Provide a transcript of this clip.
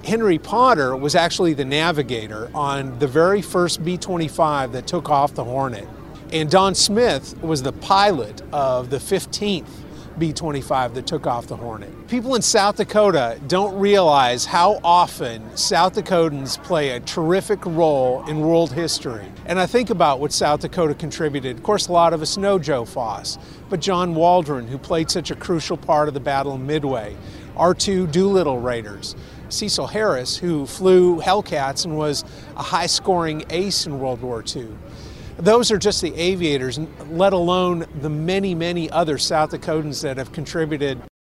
Henry Potter was actually the navigator on the very first B-25 that took off the Hornet. And Don Smith was the pilot of the 15th B-25 that took off the Hornet. People in South Dakota don't realize how often South Dakotans play a terrific role in world history. And I think about what South Dakota contributed. Of course, a lot of us know Joe Foss, but John Waldron, who played such a crucial part of the Battle of Midway, R2 Doolittle Raiders, Cecil Harris, who flew Hellcats and was a high-scoring ace in World War II. Those are just the aviators, let alone the many, many other South Dakotans that have contributed